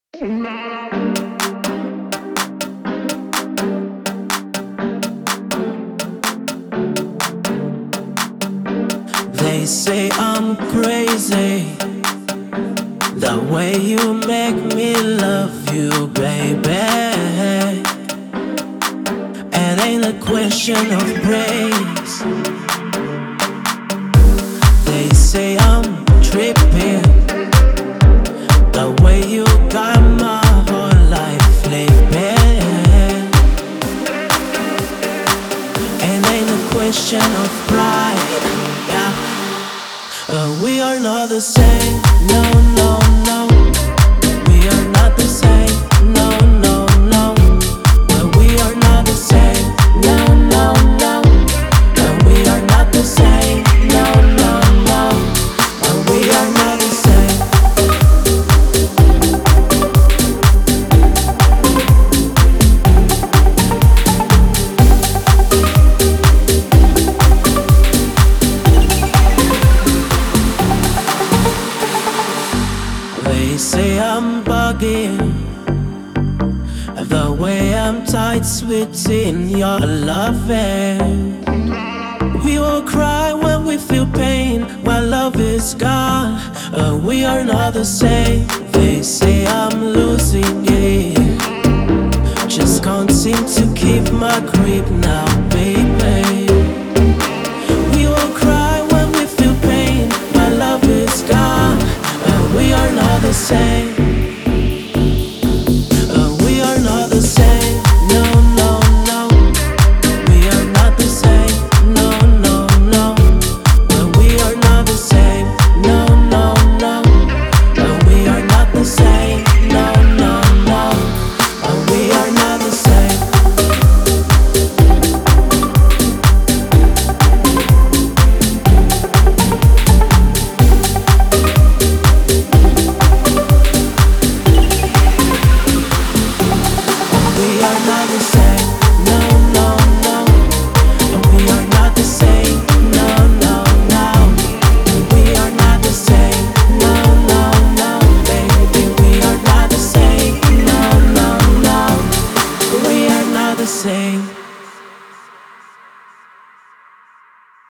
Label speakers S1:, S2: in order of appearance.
S1: They say I'm crazy, the way you make me love you, baby. It ain't a question of praise. They say I'm tripping, the way you got my whole life flipping. It ain't a question of pride, yeah. We are not the same, no, no, no. We are not the same, no, no, no. We are not the same, no, no, no. We are not the same, no, no, no. We are not the same. They say I'm bugging, the way I'm tight, sweet in your loving. We will cry when we feel pain, when love is gone. We are not the same. They say